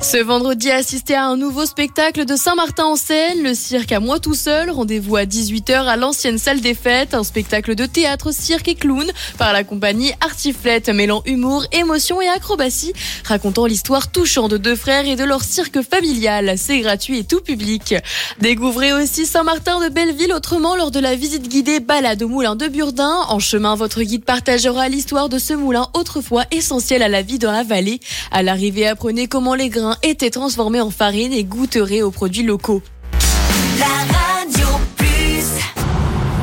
Ce vendredi, assistez à un nouveau spectacle de Saint-Martin-en-Seine, le cirque à moi tout seul. Rendez-vous à 18h à l'ancienne salle des fêtes, un spectacle de théâtre, cirque et clown par la compagnie Artiflette, mêlant humour, émotion et acrobatie, racontant l'histoire touchante de deux frères et de leur cirque familial. C'est gratuit et tout public. Découvrez aussi Saint-Martin de Belleville autrement lors de la visite guidée balade au moulin de Burdin. En chemin, votre guide partagera l'histoire de ce moulin autrefois essentiel à la vie dans la vallée. À l'arrivée, apprenez comment les grains étaient transformés en farine et goûterez aux produits locaux.